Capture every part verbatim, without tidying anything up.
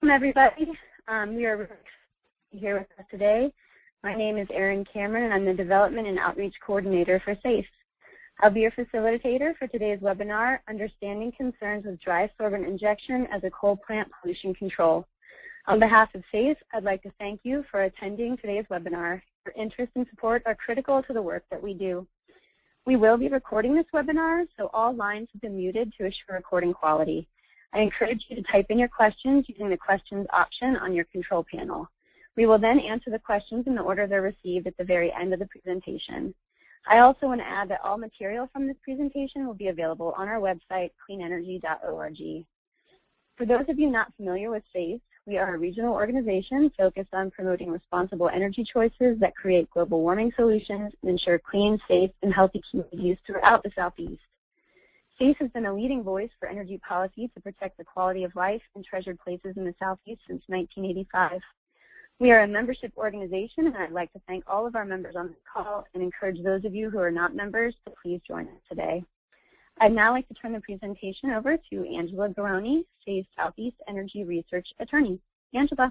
Welcome, everybody. Um, we are here with us today. My name is Erin Cameron, and I'm the Development and Outreach Coordinator for SAFE. I'll be your facilitator for today's webinar, Understanding Concerns with Dry Sorbent Injection as a Coal Plant Pollution Control. On behalf of SAFE, I'd like to thank you for attending today's webinar. Your interest and support are critical to the work that we do. We will be recording this webinar, so all lines have been muted to assure recording quality. I encourage you to type in your questions using the questions option on your control panel. We will then answer the questions in the order they're received at the very end of the presentation. I also want to add that all material from this presentation will be available on our website, clean energy dot org. For those of you not familiar with SAFE, we are a regional organization focused on promoting responsible energy choices that create global warming solutions and ensure clean, safe, and healthy communities throughout the Southeast. SAFE has been a leading voice for energy policy to protect the quality of life and treasured places in the Southeast since nineteen eighty-five. We are a membership organization, and I'd like to thank all of our members on this call and encourage those of you who are not members to please join us today. I'd now like to turn the presentation over to Angela Garoni, SAFE Southeast Energy Research Attorney. Angela.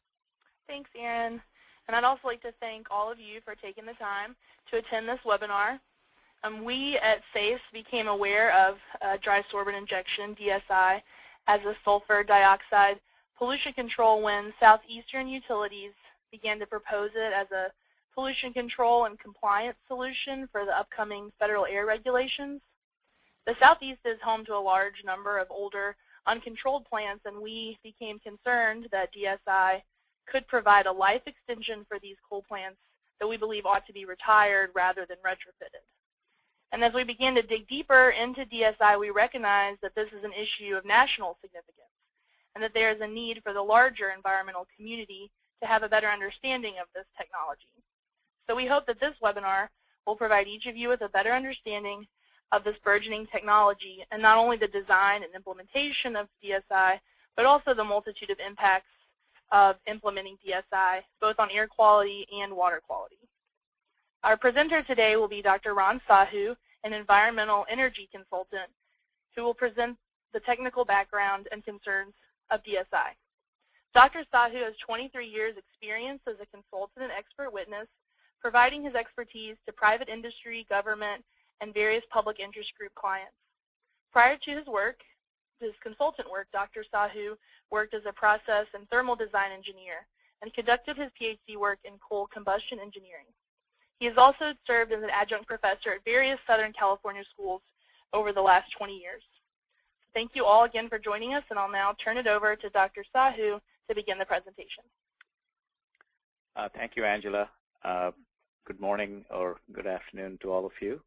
Thanks, Erin. And I'd also like to thank all of you for taking the time to attend this webinar. Um, we at SAFE became aware of uh, dry sorbent injection, D S I, as a sulfur dioxide pollution control when Southeastern utilities began to propose it as a pollution control and compliance solution for the upcoming federal air regulations. The Southeast is home to a large number of older, uncontrolled plants, and we became concerned that D S I could provide a life extension for these coal plants that we believe ought to be retired rather than retrofitted. And as we began to dig deeper into D S I, we recognized that this is an issue of national significance and that there is a need for the larger environmental community to have a better understanding of this technology. So we hope that this webinar will provide each of you with a better understanding of this burgeoning technology and not only the design and implementation of D S I, but also the multitude of impacts of implementing D S I, both on air quality and water quality. Our presenter today will be Doctor Ron Sahu, an environmental energy consultant, who will present the technical background and concerns of D S I. Doctor Sahu has twenty-three years experience as a consultant and expert witness, providing his expertise to private industry, government, and various public interest group clients. Prior to his work, his consultant work, Doctor Sahu worked as a process and thermal design engineer and conducted his PhD work in coal combustion engineering. He has also served as an adjunct professor at various Southern California schools over the last twenty years. Thank you all again for joining us, and I'll now turn it over to Doctor Sahu to begin the presentation. Uh, thank you, Angela. Uh, good morning or good afternoon to all of you.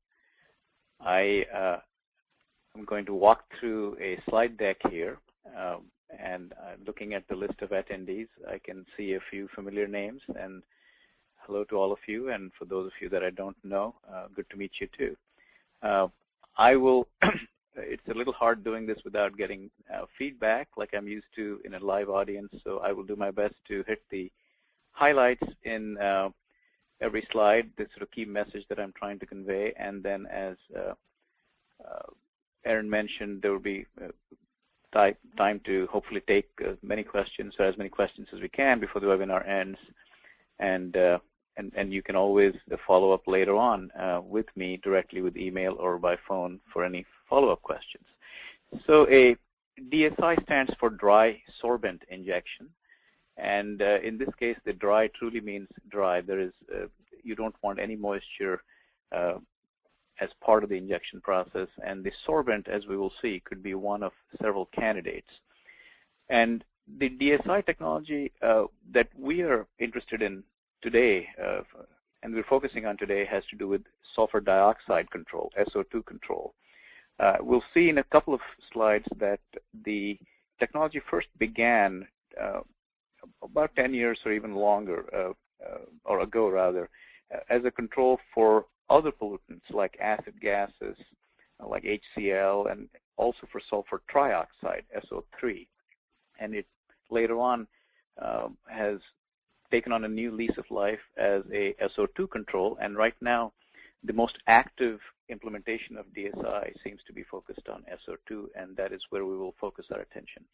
I uh, am going to walk through a slide deck here, um, and uh, looking at the list of attendees, I can see a few familiar names, and hello to all of you, and for those of you that I don't know, uh, good to meet you too. Uh, I will, it's a little hard doing this without getting uh, feedback like I'm used to in a live audience, so I will do my best to hit the highlights in uh, every slide, the sort of key message that I'm trying to convey, and then as uh, uh, Erin mentioned, there will be uh, time, time to hopefully take uh, many questions, or as many questions as we can before the webinar ends, and uh, And, and you can always follow up later on uh, with me directly with email or by phone for any follow-up questions. So a D S I stands for dry sorbent injection. And uh, in this case, the dry truly means dry. There is, uh, you don't want any moisture uh, as part of the injection process. And the sorbent, as we will see, could be one of several candidates. And the D S I technology uh, that we are interested in today, uh, and we're focusing on today, has to do with sulfur dioxide control, S O two control. Uh, we'll see in a couple of slides that the technology first began uh, about ten years or even longer, uh, uh, or ago rather, uh, as a control for other pollutants like acid gases, uh, like H C L, and also for sulfur trioxide, S O three. And it later on uh, has taken on a new lease of life as a S O two control, and right now the most active implementation of D S I seems to be focused on S O two, and that is where we will focus our attention.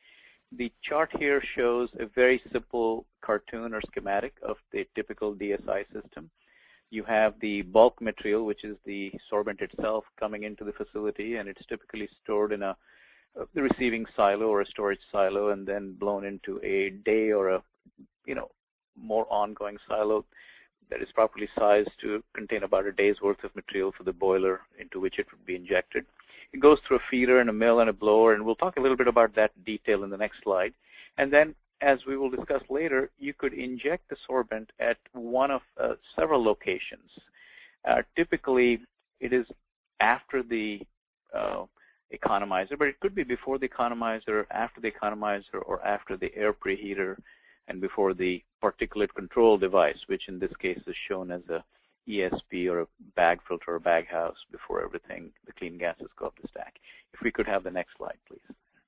The chart here shows a very simple cartoon or schematic of the typical D S I system. You have the bulk material, which is the sorbent itself, coming into the facility, and it's typically stored in a the receiving silo or a storage silo, and then blown into a day or a you know more ongoing silo that is properly sized to contain about a day's worth of material for the boiler into which it would be injected. It goes through a feeder and a mill and a blower, and we'll talk a little bit about that detail in the next slide. And then, as we will discuss later, you could inject the sorbent at one of uh, several locations. Uh, typically, it is after the uh, economizer, but it could be before the economizer, after the economizer, or after the air preheater, and before the particulate control device, which in this case is shown as a E S P or a bag filter or bag house before everything, the clean gases go up the stack. If we could have the next slide, please.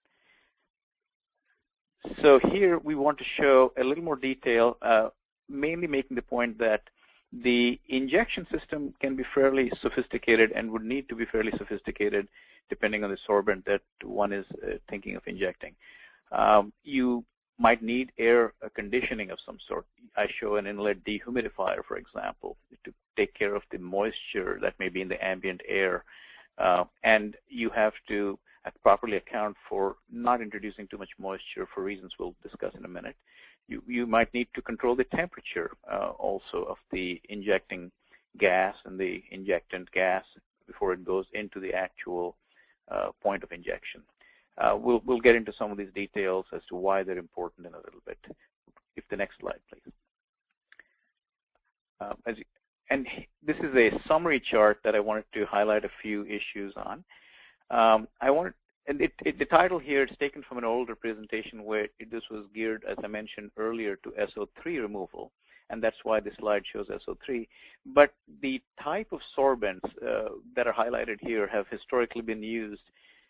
So here we want to show a little more detail, uh, mainly making the point that the injection system can be fairly sophisticated and would need to be fairly sophisticated depending on the sorbent that one is uh, thinking of injecting. Um, you might need air conditioning of some sort. I show an inlet dehumidifier, for example, to take care of the moisture that may be in the ambient air. Uh, and you have to properly account for not introducing too much moisture for reasons we'll discuss in a minute. You, you might need to control the temperature uh, also of the injecting gas and the injectant gas before it goes into the actual uh, point of injection. Uh, we'll, we'll get into some of these details as to why they're important in a little bit. If the next slide, please. Uh, as you, and this is a summary chart that I wanted to highlight a few issues on. Um, I wanted, and it, it, the title here is taken from an older presentation where it, this was geared, as I mentioned earlier, to S O three removal, and that's why the slide shows S O three. But the type of sorbents uh, that are highlighted here have historically been used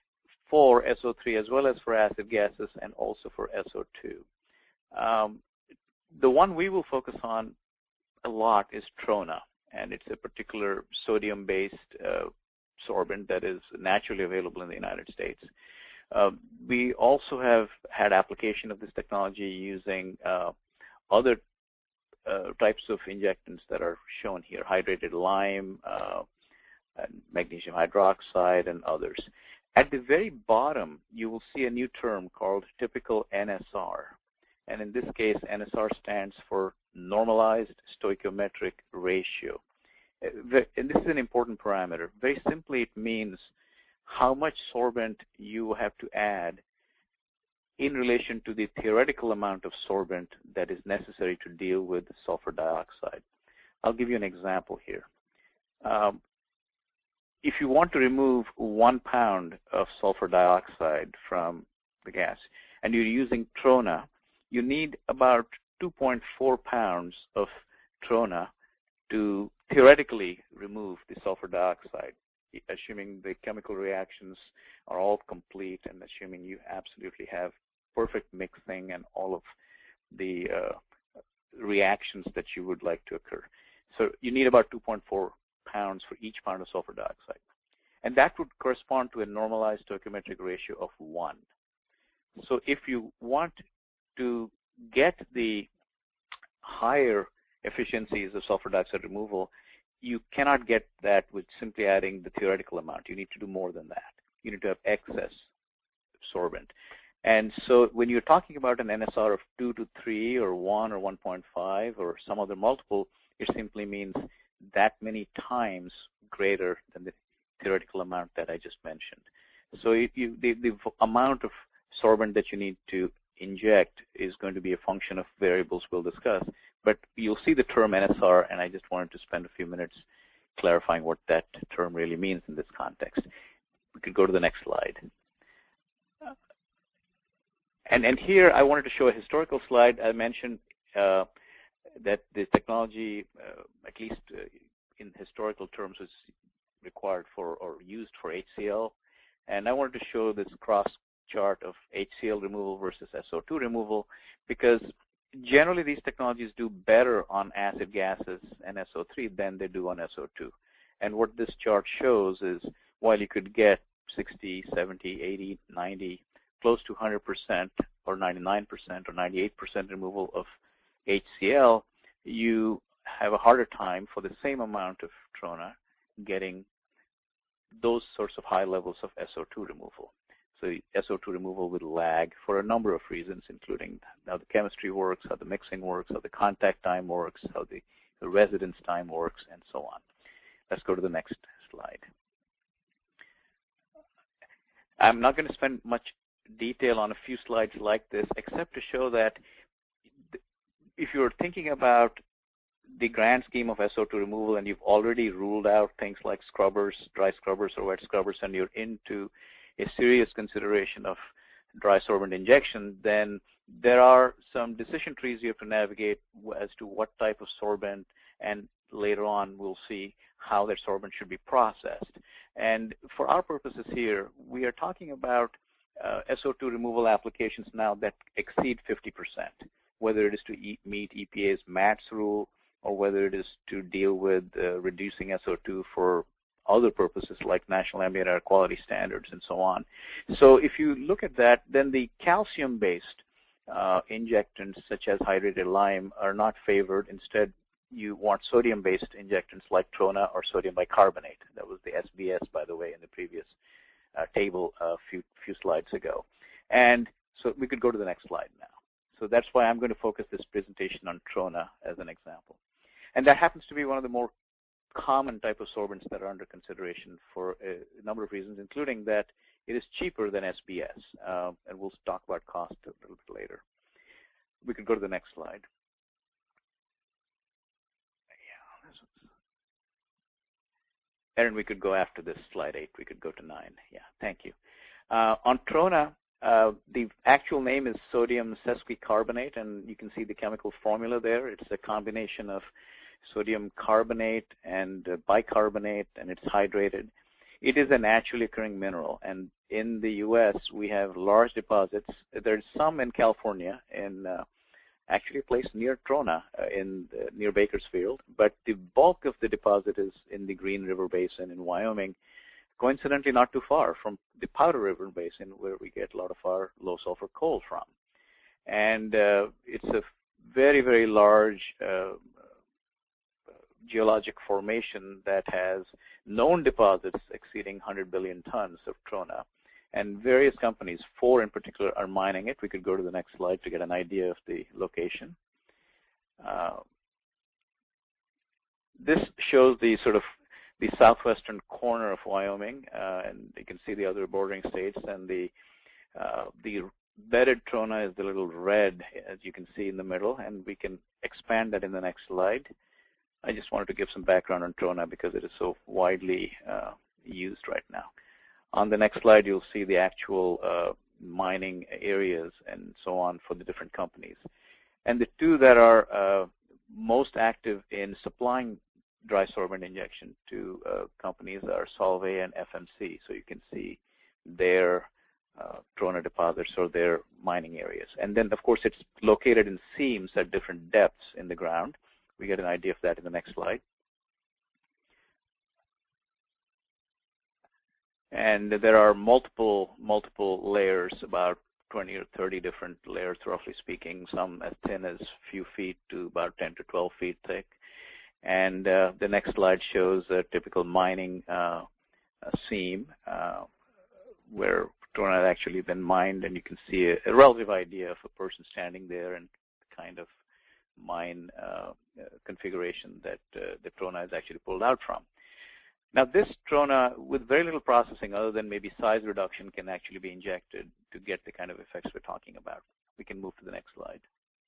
for S O three as well as for acid gases and also for S O two. Um, the one we will focus on a lot is Trona, and it's a particular sodium-based uh, sorbent that is naturally available in the United States. Uh, we also have had application of this technology using uh, other uh, types of injectants that are shown here, hydrated lime, uh, and magnesium hydroxide, and others. At the very bottom, you will see a new term called typical N S R. And in this case, N S R stands for normalized stoichiometric ratio. And this is an important parameter. Very simply, it means how much sorbent you have to add in relation to the theoretical amount of sorbent that is necessary to deal with sulfur dioxide. I'll give you an example here. Um, if you want to remove one pound of sulfur dioxide from the gas and you're using Trona, you need about two point four pounds of Trona to theoretically remove the sulfur dioxide, assuming the chemical reactions are all complete and assuming you absolutely have perfect mixing and all of the uh, reactions that you would like to occur. So you need about two point four pounds for each pound of sulfur dioxide. And that would correspond to a normalized stoichiometric ratio of one. So if you want to get the higher efficiencies of sulfur dioxide removal, you cannot get that with simply adding the theoretical amount. You need to do more than that. You need to have excess sorbent. And so when you're talking about an N S R of two to three or one or one point five or some other multiple, it simply means that many times greater than the theoretical amount that I just mentioned. So if you, the, the amount of sorbent that you need to inject is going to be a function of variables we'll discuss. But you'll see the term N S R, and I just wanted to spend a few minutes clarifying what that term really means in this context. We could go to the next slide. And, and here I wanted to show a historical slide. I mentioned uh, that this technology, uh, at least uh, in historical terms, was required for or used for H C L. And I wanted to show this cross chart of H C L removal versus S O two removal, because generally these technologies do better on acid gases and S O three than they do on S O two. And what this chart shows is while you could get sixty, seventy, eighty, ninety, close to one hundred percent or ninety-nine percent or ninety-eight percent removal of H C L, you have a harder time for the same amount of trona getting those sorts of high levels of S O two removal. So S O two removal will lag for a number of reasons, including how the chemistry works, how the mixing works, how the contact time works, how the, the residence time works, and so on. Let's go to the next slide. I'm not going to spend much detail on a few slides like this, except to show that if you're thinking about the grand scheme of S O two removal and you've already ruled out things like scrubbers, dry scrubbers or wet scrubbers, and you're into a serious consideration of dry sorbent injection, then there are some decision trees you have to navigate as to what type of sorbent, and later on we'll see how that sorbent should be processed. And for our purposes here, we are talking about uh, S O two removal applications now that exceed fifty percent, whether it is to eat, meet E P A's MATS rule, or whether it is to deal with uh, reducing S O two for other purposes like National Ambient Air Quality Standards and so on. So if you look at that, then the calcium-based uh, injectants such as hydrated lime are not favored. Instead, you want sodium-based injectants like trona or sodium bicarbonate. That was the S B S, by the way, in the previous uh, table a few, few slides ago. And so we could go to the next slide now. So that's why I'm going to focus this presentation on trona as an example. And that happens to be one of the more common type of sorbents that are under consideration for a number of reasons, including that it is cheaper than S B S. Uh, and we'll talk about cost a little bit later. We could go to the next slide. Aaron, we could go after this slide eight. We could go to nine. Yeah, thank you. Uh, on trona, uh, the actual name is sodium sesquicarbonate, and you can see the chemical formula there. It's a combination of sodium carbonate and uh, bicarbonate, and it's hydrated. It is a naturally occurring mineral, and in the U S we have large deposits. There's some in California, in uh, actually a place near Trona, uh, in uh, near Bakersfield, but the bulk of the deposit is in the Green River Basin in Wyoming, coincidentally not too far from the Powder River Basin, where we get a lot of our low sulfur coal from. And uh, it's a very, very large uh, geologic formation that has known deposits exceeding one hundred billion tons of trona. And various companies, four in particular, are mining it. We could go to the next slide to get an idea of the location. Uh, this shows the sort of the southwestern corner of Wyoming, uh, and you can see the other bordering states. And the uh, the bedded trona is the little red, as you can see in the middle, and we can expand that in the next slide. I just wanted to give some background on trona because it is so widely uh, used right now. On the next slide, you'll see the actual uh, mining areas and so on for the different companies. And the two that are uh, most active in supplying dry sorbent injection to uh, companies are Solvay and F M C. So you can see their uh, trona deposits or their mining areas. And then, of course, it's located in seams at different depths in the ground. We get an idea of that in the next slide. And there are multiple, multiple layers, about twenty or thirty different layers, roughly speaking, some as thin as a few feet to about ten to twelve feet thick. And uh, the next slide shows a typical mining uh, a seam uh, where trona has actually been mined, and you can see a, a relative idea of a person standing there and the kind of mine uh, configuration that uh, the trona is actually pulled out from. Now, this trona, with very little processing other than maybe size reduction, can actually be injected to get the kind of effects we're talking about. We can move to the next slide.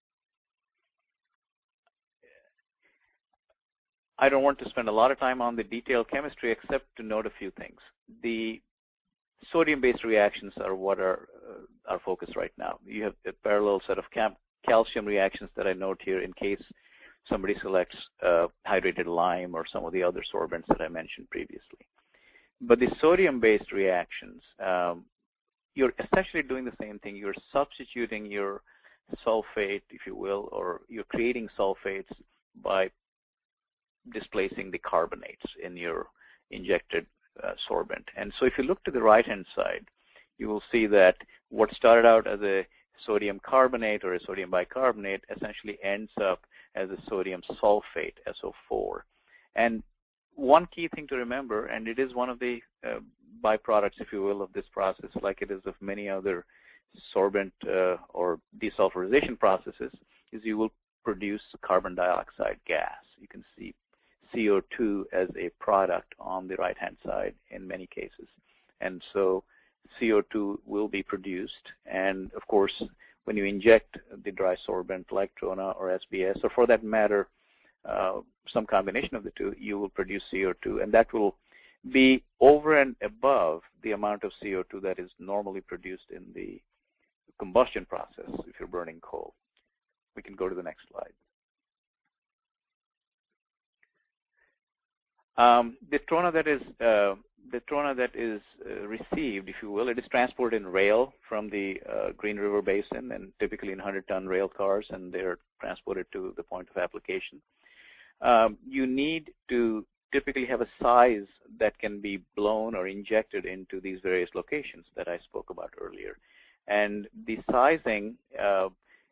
I don't want to spend a lot of time on the detailed chemistry except to note a few things. The sodium-based reactions are what are uh, our focus right now. You have a parallel set of cam calcium reactions that I note here in case somebody selects uh, hydrated lime or some of the other sorbents that I mentioned previously. But the sodium-based reactions, um, you're essentially doing the same thing. You're substituting your sulfate, if you will, or you're creating sulfates by displacing the carbonates in your injected uh, sorbent. And so if you look to the right-hand side, you will see that what started out as a sodium carbonate or a sodium bicarbonate essentially ends up as a sodium sulfate, S O four. And one key thing to remember, and it is one of the uh, byproducts, if you will, of this process, like it is of many other sorbent uh, or desulfurization processes, is you will produce carbon dioxide gas. You can see C O two as a product on the right-hand side in many cases. And so C O two will be produced. And of course, when you inject the dry sorbent like Trona or S B S, or for that matter, uh, some combination of the two, you will produce C O two. And that will be over and above the amount of C O two that is normally produced in the combustion process if you're burning coal. We can go to the next slide. Um, the Trona that is uh, the Trona that is uh, received, if you will, it is transported in rail from the uh, Green River Basin, and typically in one hundred ton rail cars, and they're transported to the point of application. Um, you need to typically have a size that can be blown or injected into these various locations that I spoke about earlier. And the sizing uh,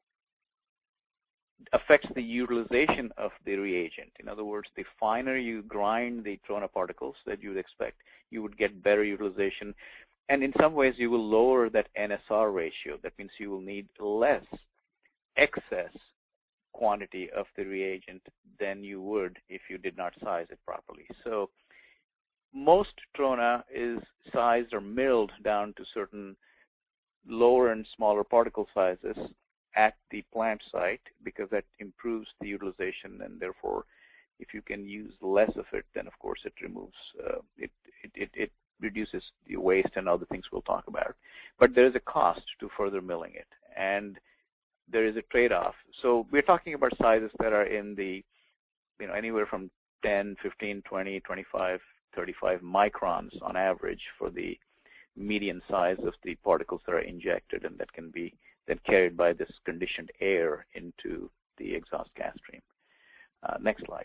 affects the utilization of the reagent. In other words, the finer you grind the Trona particles that you would expect, you would get better utilization. And in some ways, you will lower that N S R ratio. That means you will need less excess quantity of the reagent than you would if you did not size it properly. So most Trona is sized or milled down to certain lower and smaller particle sizes at the plant site, because that improves the utilization, and therefore if you can use less of it, then of course it removes uh, it, it, it, it reduces the waste and other things we'll talk about. But there is a cost to further milling it, and there is a trade-off. So we're talking about sizes that are in the, you know, anywhere from ten, fifteen, twenty, twenty-five, thirty-five microns on average for the median size of the particles that are injected, and that can be then carried by this conditioned air into the exhaust gas stream. Uh, next slide.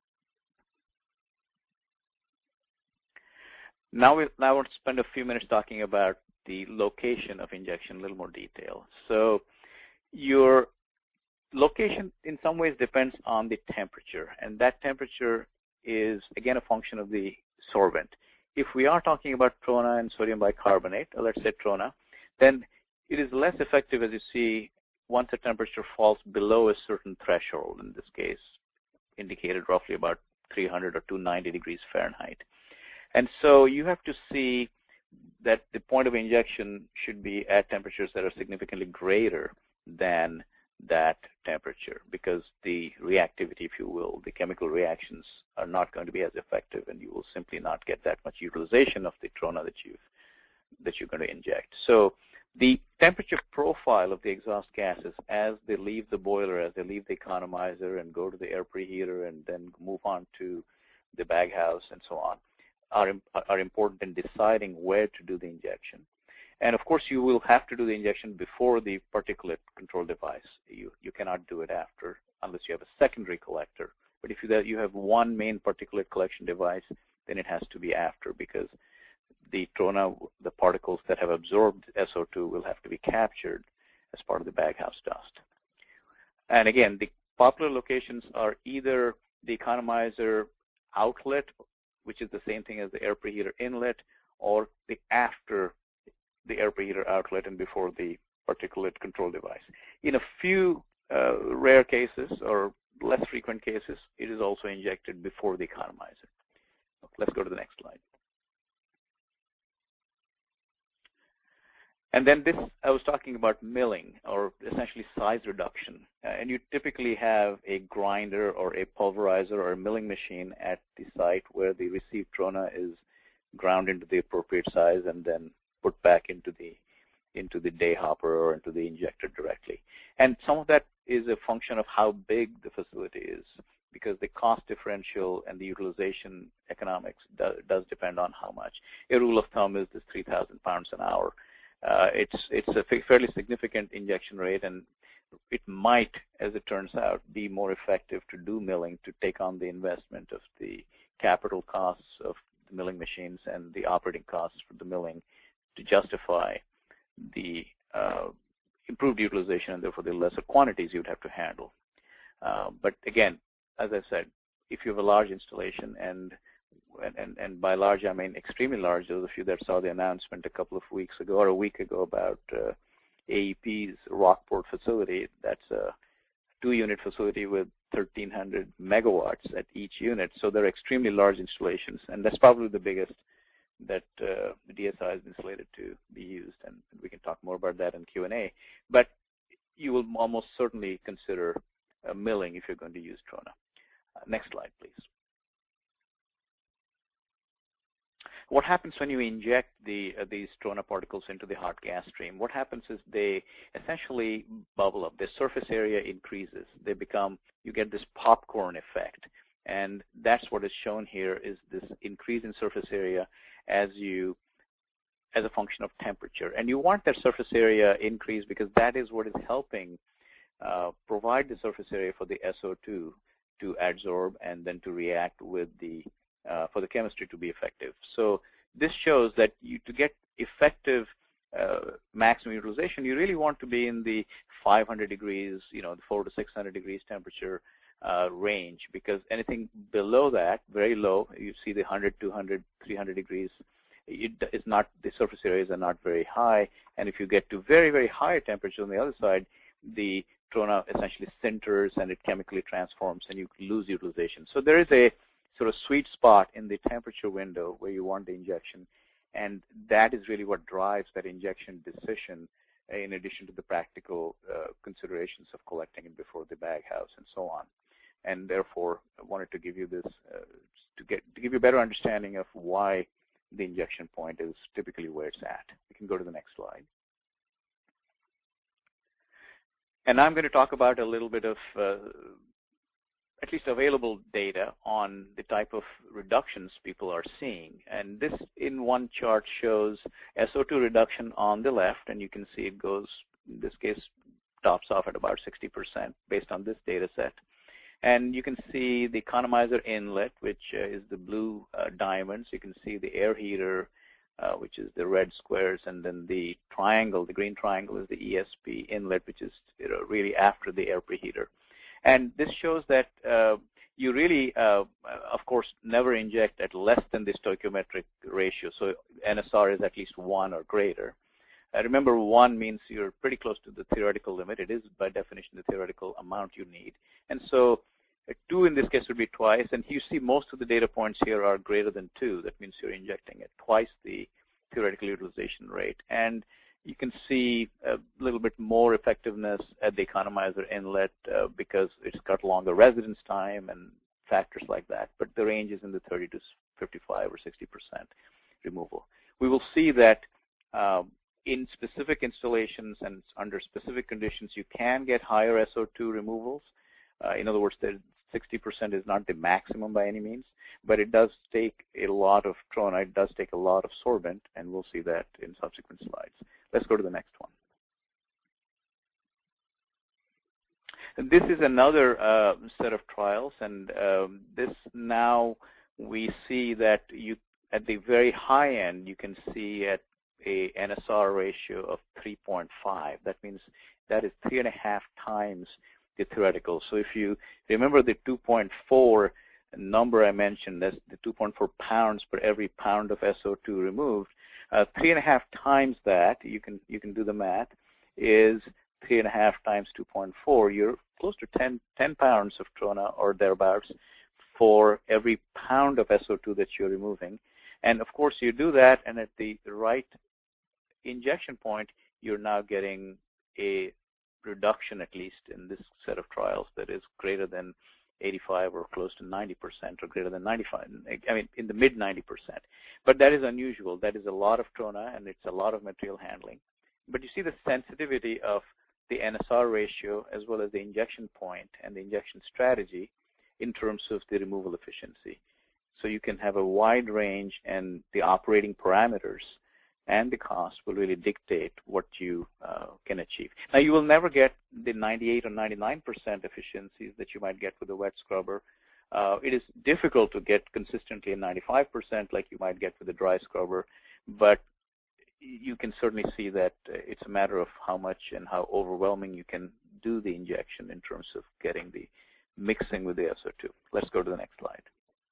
Now, we, now I want to spend a few minutes talking about the location of injection in a little more detail. So your location in some ways depends on the temperature, and that temperature is, again, a function of the sorbent. If we are talking about Trona and sodium bicarbonate, or let's say Trona, then it is less effective, as you see, once the temperature falls below a certain threshold, in this case indicated roughly about three hundred or two hundred ninety degrees Fahrenheit. And so you have to see that the point of injection should be at temperatures that are significantly greater than that temperature, because the reactivity, if you will, the chemical reactions are not going to be as effective, and you will simply not get that much utilization of the Trona that you've that you're going to inject. So the temperature profile of the exhaust gases as they leave the boiler, as they leave the economizer and go to the air preheater and then move on to the bag house and so on, are, are important in deciding where to do the injection. And of course, you will have to do the injection before the particulate control device. You, you cannot do it after unless you have a secondary collector. But if you, you have one main particulate collection device, then it has to be after, because the Trona, the particles that have absorbed S O two will have to be captured as part of the baghouse dust. And again, the popular locations are either the economizer outlet, which is the same thing as the air preheater inlet, or the after the air preheater outlet and before the particulate control device. In a few uh, rare cases or less frequent cases, it is also injected before the economizer. Let's go to the next slide. And then this, I was talking about milling, or essentially size reduction. Uh, and you typically have a grinder or a pulverizer or a milling machine at the site where the received Trona is ground into the appropriate size and then put back into the into the day hopper or into the injector directly. And some of that is a function of how big the facility is, because the cost differential and the utilization economics do, does depend on how much. A rule of thumb is this three thousand pounds an hour. Uh, it's it's a fairly significant injection rate, and it might, as it turns out, be more effective to do milling, to take on the investment of the capital costs of the milling machines and the operating costs for the milling, to justify the uh, improved utilization, and therefore the lesser quantities you'd have to handle. Uh, but again, as I said, if you have a large installation, and, and, and by large I mean extremely large, those of you that saw the announcement a couple of weeks ago or a week ago about uh, A E P's Rockport facility, that's a two-unit facility with thirteen hundred megawatts at each unit. So they're extremely large installations, and that's probably the biggest that uh, the D S I has been slated to be used, and we can talk more about that in Q and A. But you will almost certainly consider uh, milling if you're going to use Trona. Uh, next slide, please. What happens when you inject the, uh, these Trona particles into the hot gas stream? What happens is they essentially bubble up. The surface area increases. They become, you get this popcorn effect. And that's what is shown here, is this increase in surface area as you, as a function of temperature. And you want that surface area increase because that is what is helping uh, provide the surface area for the S O two to adsorb and then to react with the Uh, for the chemistry to be effective. So this shows that you, to get effective uh, maximum utilization, you really want to be in the five hundred degrees, you know, the four to six hundred degrees temperature uh, range, because anything below that, very low, you see the one hundred, two hundred, three hundred degrees, it, it's not, the surface areas are not very high. And if you get to very, very high temperature on the other side, the Trona essentially sinters and it chemically transforms and you lose utilization. So there is a sort of sweet spot in the temperature window where you want the injection, and that is really what drives that injection decision, in addition to the practical uh, considerations of collecting it before the bag house and so on. And therefore, I wanted to give you this uh, to get to give you a better understanding of why the injection point is typically where it's at. We can go to the next slide. And I'm going to talk about a little bit of uh, at least available data on the type of reductions people are seeing. And this in one chart shows S O two reduction on the left, and you can see it goes, in this case, tops off at about sixty percent based on this data set. And you can see the economizer inlet, which uh, is the blue uh, diamonds. You can see the air heater, uh, which is the red squares, and then the triangle, the green triangle, is the E S P inlet, which is, you know, really after the air preheater. And this shows that uh, you really, uh, of course, never inject at less than the stoichiometric ratio. So N S R is at least one or greater. Uh, remember, one means you're pretty close to the theoretical limit. It is, by definition, the theoretical amount you need. And so uh, two in this case would be twice. And you see most of the data points here are greater than two. That means you're injecting at twice the theoretical utilization rate. And you can see a little bit more effectiveness at the economizer inlet uh, because it's got longer residence time and factors like that. But the range is in the thirty to fifty-five or sixty percent removal. We will see that uh, in specific installations and under specific conditions, you can get higher S O two removals. Uh, in other words, the sixty percent is not the maximum by any means, but it does take a lot of Trona. It does take a lot of sorbent, and we'll see that in subsequent slides. Let's go to the next one. And this is another uh, set of trials, and um, this now we see that you, at the very high end, you can see at a N S R ratio of three point five. That means that is three and a half times the theoretical. So if you remember the two point four number I mentioned, that's the two point four pounds per every pound of S O two removed, uh, three and a half times that, you can you can do the math, is three and a half times two point four. You're close to ten, ten pounds of Trona or thereabouts for every pound of S O two that you're removing. And of course, you do that, and at the right injection point, you're now getting a reduction, at least in this set of trials, that is greater than eighty-five or close to ninety percent or greater than ninety-five, I mean, in the mid ninety percent. But that is unusual. That is a lot of Trona, and it's a lot of material handling. But you see the sensitivity of the N S R ratio as well as the injection point and the injection strategy in terms of the removal efficiency. So you can have a wide range, and the operating parameters and the cost will really dictate what you uh, can achieve. Now, you will never get the ninety-eight or ninety-nine percent efficiencies that you might get with a wet scrubber. Uh, it is difficult to get consistently a ninety-five percent like you might get with a dry scrubber, but you can certainly see that it's a matter of how much and how overwhelming you can do the injection in terms of getting the mixing with the S O two. Let's go to the next slide.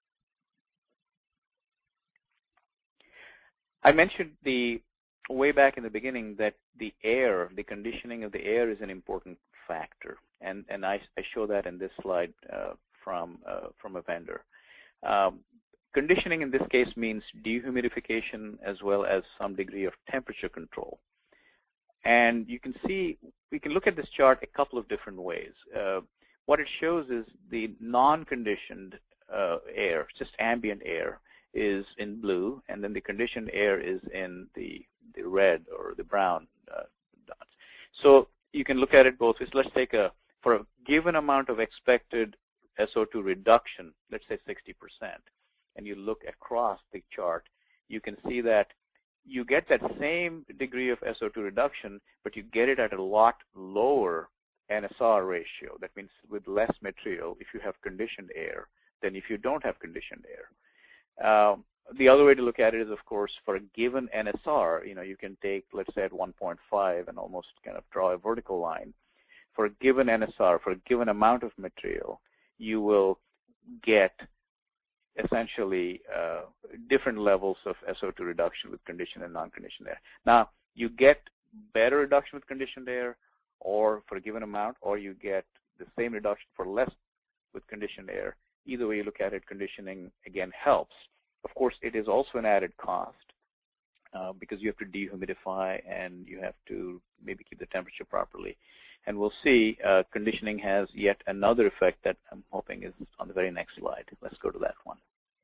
I mentioned the way back in the beginning that the air, the conditioning of the air is an important factor, and, and I, I show that in this slide uh, from, uh, from a vendor. Um, conditioning in this case means dehumidification as well as some degree of temperature control. And you can see, we can look at this chart a couple of different ways. Uh, what it shows is the non-conditioned uh, air, just ambient air, is in blue, and then the conditioned air is in the, the red or the brown uh, dots. So you can look at it both ways. Let's take a, for a given amount of expected S O two reduction, let's say sixty percent, and you look across the chart, you can see that you get that same degree of S O two reduction, but you get it at a lot lower N S R ratio. That means with less material if you have conditioned air than if you don't have conditioned air. Uh, the other way to look at it is, of course, for a given N S R, you know, you can take, let's say, at one point five and almost kind of draw a vertical line. For a given N S R, for a given amount of material, you will get essentially uh, different levels of S O two reduction with conditioned and non-conditioned air. Now, you get better reduction with conditioned air, or for a given amount, or you get the same reduction for less with conditioned air. Either way you look at it, conditioning, again, helps. Of course, it is also an added cost uh, because you have to dehumidify and you have to maybe keep the temperature properly. And we'll see uh, conditioning has yet another effect that I'm hoping is on the very next slide. Let's go to that one.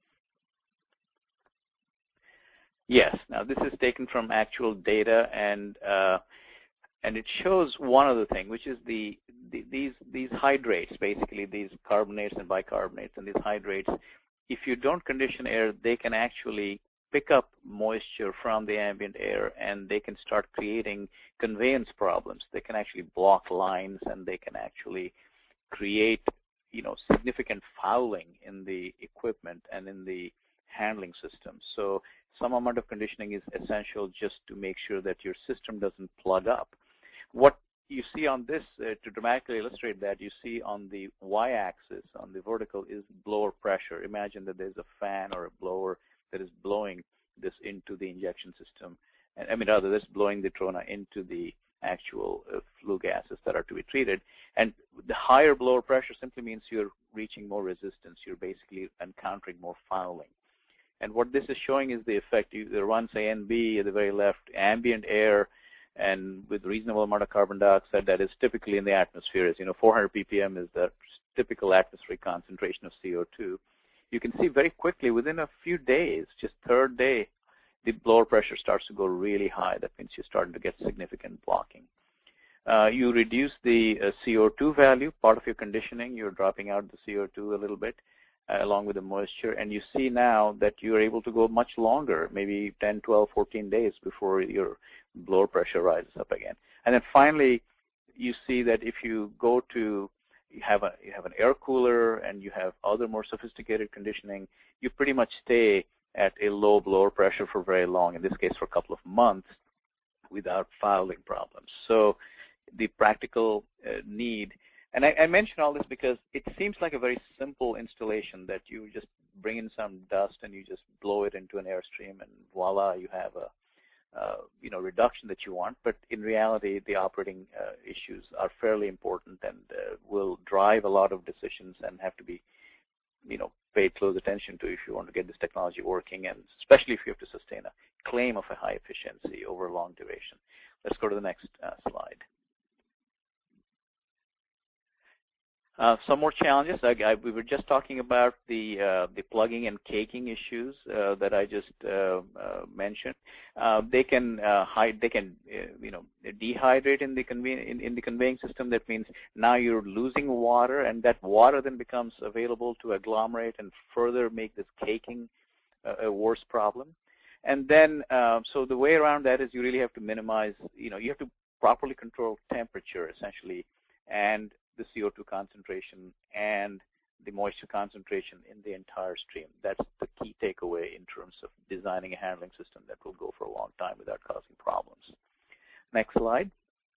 Yes, now this is taken from actual data, and uh, and it shows one other thing, which is the, the these these hydrates, basically these carbonates and bicarbonates, and these hydrates. If you don't condition air, they can actually pick up moisture from the ambient air, and they can start creating conveyance problems. They can actually block lines, and they can actually create, you know, significant fouling in the equipment and in the handling system. So some amount of conditioning is essential just to make sure that your system doesn't plug up. What you see on this, uh, to dramatically illustrate that, you see on the y-axis, on the vertical, is blower pressure. Imagine that there's a fan or a blower that is blowing this into the injection system. And, I mean, rather, that's blowing the trona into the actual uh, flue gases that are to be treated. And the higher blower pressure simply means you're reaching more resistance. You're basically encountering more fouling. And what this is showing is the effect. You, the runs A and B at the very left, ambient air, and with reasonable amount of carbon dioxide that is typically in the atmosphere. As you know, four hundred p p m is the typical atmospheric concentration of C O two. You can see very quickly, within a few days, just third day, the blower pressure starts to go really high. That means you're starting to get significant blocking. Uh, you reduce the uh, C O two value, part of your conditioning. You're dropping out the C O two a little bit, uh, along with the moisture. And you see now that you're able to go much longer, maybe ten, twelve, fourteen days before your blower pressure rises up again. And then finally, you see that if you go to You have a you have an air cooler and you have other more sophisticated conditioning, you pretty much stay at a low blower pressure for very long, in this case for a couple of months, without fouling problems. So the practical uh, need, and I, I mention all this because it seems like a very simple installation that you just bring in some dust and you just blow it into an airstream and voila, you have a Uh, you know, reduction that you want, but in reality, the operating uh, issues are fairly important and uh, will drive a lot of decisions and have to be, you know, paid close attention to if you want to get this technology working, and especially if you have to sustain a claim of a high efficiency over a long duration. Let's go to the next uh, slide. Uh, some more challenges. I, I, we were just talking about the uh, the plugging and caking issues uh, that I just uh, uh, mentioned. Uh, they can uh, hide. They can uh, you know dehydrate in the convey in, in the conveying system. That means now you're losing water, and that water then becomes available to agglomerate and further make this caking uh, a worse problem. And then, uh, so the way around that is you really have to minimize. You know, you have to properly control temperature essentially, and the C O two concentration and the moisture concentration in the entire stream. That's the key takeaway in terms of designing a handling system that will go for a long time without causing problems. Next slide.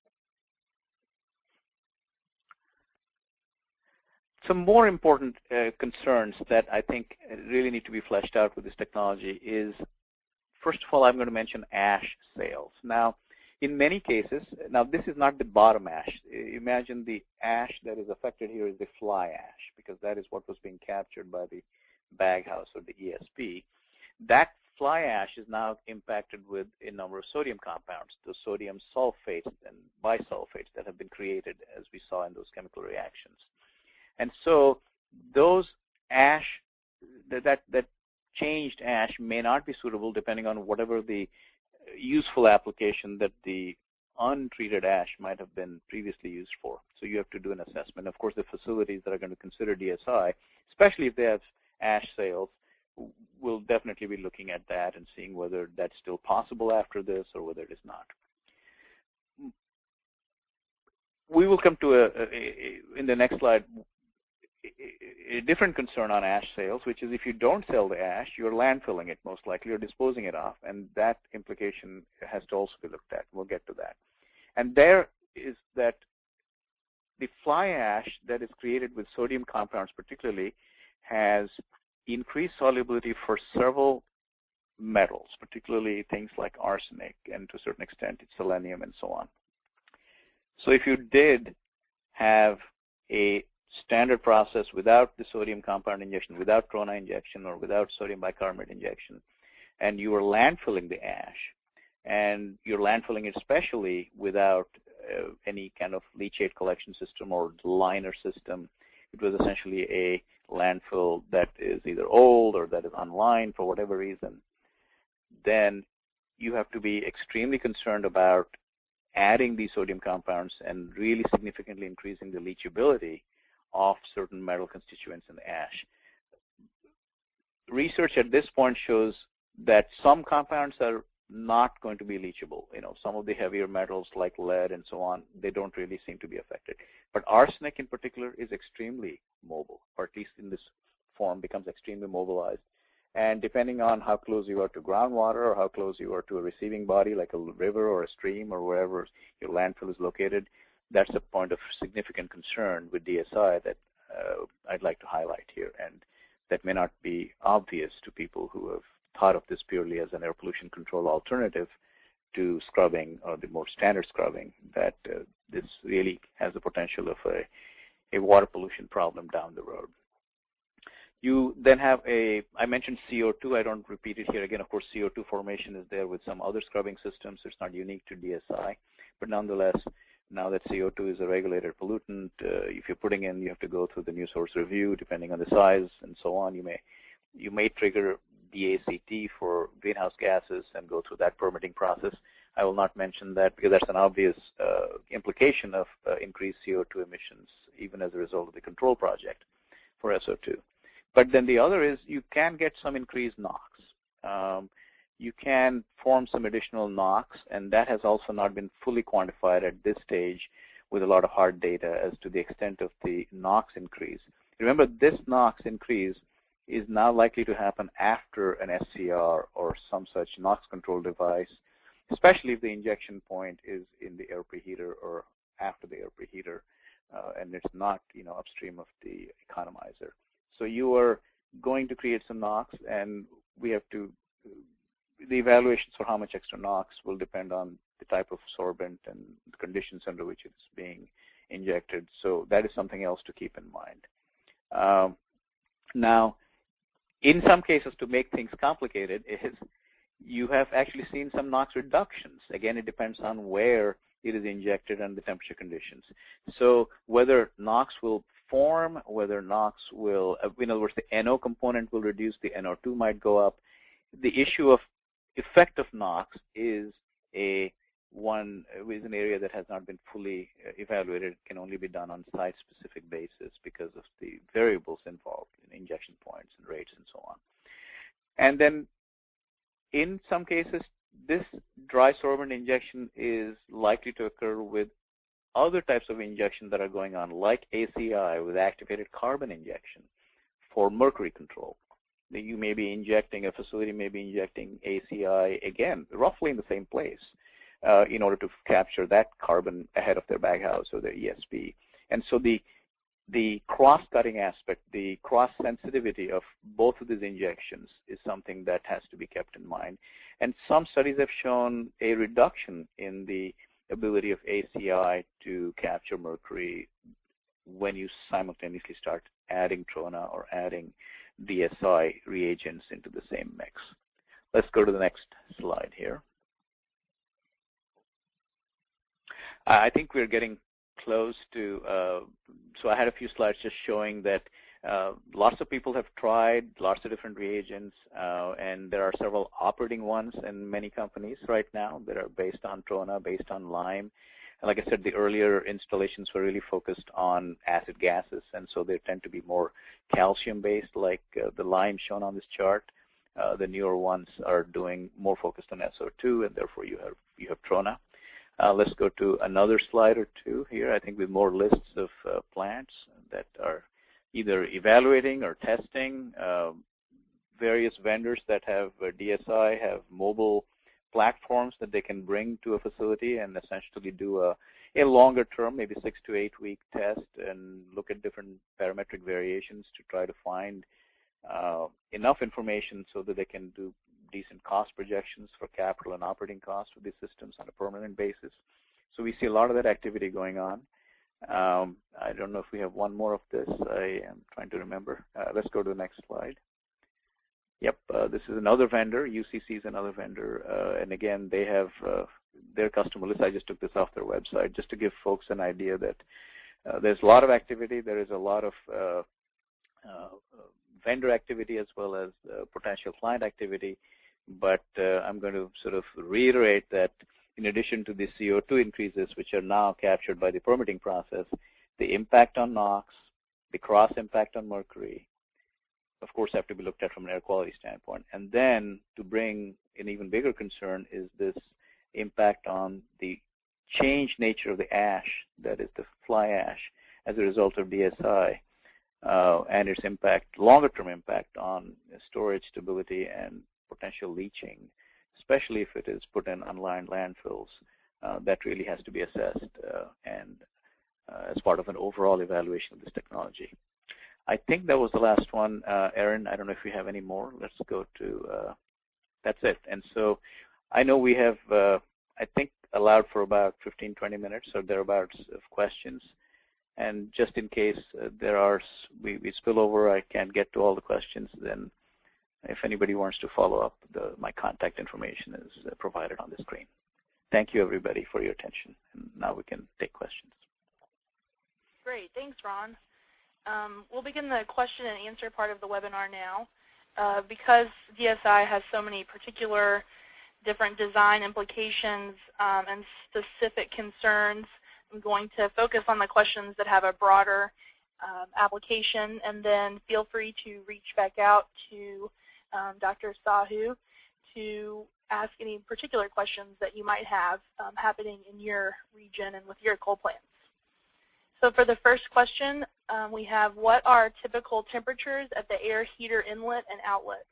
Some more important uh, concerns that I think really need to be fleshed out with this technology is, first of all, I'm going to mention ash sails. Now, in many cases, now this is not the bottom ash. Imagine the ash that is affected here is the fly ash, because that is what was being captured by the baghouse or the E S P. That fly ash is now impacted with a number of sodium compounds, the sodium sulfates and bisulfates that have been created, as we saw in those chemical reactions. And so those ash, that, that, that changed ash may not be suitable depending on whatever the useful application that the untreated ash might have been previously used for. So you have to do an assessment. Of course, the facilities that are going to consider D S I, especially if they have ash sales, will definitely be looking at that and seeing whether that's still possible after this or whether it is not. We will come to, a, a, a in the next slide, a different concern on ash sales, which is if you don't sell the ash, you're landfilling it most likely, you're disposing it off, and that implication has to also be looked at. We'll get to that. And there is that the fly ash that is created with sodium compounds particularly has increased solubility for several metals, particularly things like arsenic and to a certain extent it's selenium and so on. So if you did have a standard process without the sodium compound injection, without Trona injection, or without sodium bicarbonate injection, and you were landfilling the ash, and you're landfilling it especially without uh, any kind of leachate collection system or liner system, it was essentially a landfill that is either old or that is unlined for whatever reason, then you have to be extremely concerned about adding these sodium compounds and really significantly increasing the leachability of certain metal constituents in the ash. Research at this point shows that some compounds are not going to be leachable. You know, some of the heavier metals like lead and so on, they don't really seem to be affected. But arsenic in particular is extremely mobile, or at least in this form becomes extremely mobilized. And depending on how close you are to groundwater or how close you are to a receiving body like a river or a stream or wherever your landfill is located, that's a point of significant concern with D S I that uh, I'd like to highlight here, and that may not be obvious to people who have thought of this purely as an air pollution control alternative to scrubbing or the more standard scrubbing, that uh, this really has the potential of a, a water pollution problem down the road. You then have a, I mentioned C O two, I don't repeat it here again. Of course, C O two formation is there with some other scrubbing systems. It's not unique to D S I, but nonetheless, now that C O two is a regulated pollutant, uh, if you're putting in, you have to go through the new source review, depending on the size and so on. You may, you may trigger D A C T for greenhouse gases and go through that permitting process. I will not mention that because that's an obvious uh, implication of uh, increased C O two emissions, even as a result of the control project for S O two. But then the other is you can get some increased NOx. Um, you can form some additional NOx, and that has also not been fully quantified at this stage with a lot of hard data as to the extent of the NOx increase. Remember, this NOx increase is now likely to happen after an S C R or some such NOx control device, especially if the injection point is in the air preheater or after the air preheater, uh, and it's not, you know, upstream of the economizer. So you are going to create some NOx, and we have to, the evaluations for how much extra NOx will depend on the type of sorbent and the conditions under which it's being injected. So that is something else to keep in mind. Um, now, in some cases, to make things complicated, is you have actually seen some NOx reductions. Again, it depends on where it is injected and the temperature conditions. So whether NOx will form, whether NOx will, in other words, the N O component will reduce, the N O two might go up. The issue of effect of NOx is a one is an area that has not been fully evaluated. It can only be done on site-specific basis because of the variables involved in injection points and rates and so on. And then in some cases, this dry sorbent injection is likely to occur with other types of injection that are going on, like A C I with activated carbon injection for mercury control. You may be injecting, a facility may be injecting A C I, again, roughly in the same place, uh, in order to capture that carbon ahead of their baghouse or their E S P. And so the the cross-cutting aspect, the cross-sensitivity of both of these injections is something that has to be kept in mind. And some studies have shown a reduction in the ability of A C I to capture mercury when you simultaneously start adding Trona or adding D S I reagents into the same mix. Let's go to the next slide here. I think we're getting close to, uh, so I had a few slides just showing that uh, lots of people have tried lots of different reagents, uh, and there are several operating ones in many companies right now that are based on Trona, based on Lyme. And like I said, the earlier installations were really focused on acid gases, and so they tend to be more calcium-based, like uh, the Lyme shown on this chart. Uh, the newer ones are doing more focused on S O two, and therefore you have you have Trona. Uh, let's go to another slide or two here, I think, with more lists of uh, plants that are either evaluating or testing. Uh, various vendors that have uh, D S I have mobile platforms that they can bring to a facility and essentially do a, a longer term, maybe six to eight week test and look at different parametric variations to try to find uh, enough information so that they can do decent cost projections for capital and operating costs of these systems on a permanent basis. So we see a lot of that activity going on. Um, I don't know if we have one more of this. I am trying to remember. Uh, let's go to the next slide. Yep, uh, this is another vendor. U C C is another vendor. Uh, and again, they have uh, their customer list. I just took this off their website just to give folks an idea that uh, there's a lot of activity. There is a lot of uh, uh, vendor activity as well as uh, potential client activity. But uh, I'm going to sort of reiterate that in addition to the C O two increases, which are now captured by the permitting process, the impact on NOx, the cross impact on mercury, of course, have to be looked at from an air quality standpoint. And then to bring an even bigger concern is this impact on the changed nature of the ash, that is the fly ash, as a result of D S I, uh, and its impact, longer-term impact on storage stability and potential leaching, especially if it is put in unlined landfills. Uh, that really has to be assessed uh, and uh, as part of an overall evaluation of this technology. I think that was the last one. Uh, Aaron, I don't know if we have any more. Let's go to, uh, that's it. And so I know we have, uh, I think, allowed for about fifteen, twenty minutes or thereabouts of questions. And just in case uh, there are, we, we spill over, I can't get to all the questions, then if anybody wants to follow up, the, my contact information is uh, provided on the screen. Thank you, everybody, for your attention. And now we can take questions. Great. Thanks, Ron. Um, we'll begin the question and answer part of the webinar now. Uh, because D S I has so many particular different design implications um, and specific concerns, I'm going to focus on the questions that have a broader um, application, and then feel free to reach back out to um, Doctor Sahu to ask any particular questions that you might have um, happening in your region and with your coal plants. So for the first question, um, we have, what are typical temperatures at the air heater inlet and outlet?